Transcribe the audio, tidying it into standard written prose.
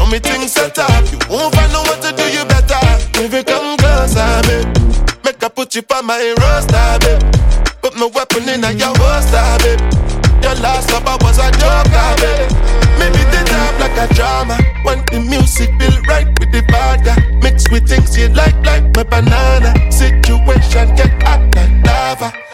me things set up. You won't find no one to do you better. If you come closer, babe, make I put you on my roster, babe. Put my weapon in your holster, babe. Your last supper was a joker, babe. Maybe they top like a drama. When the music feel right with the vodka, mix with things you like my banana. Situation get hot like lava.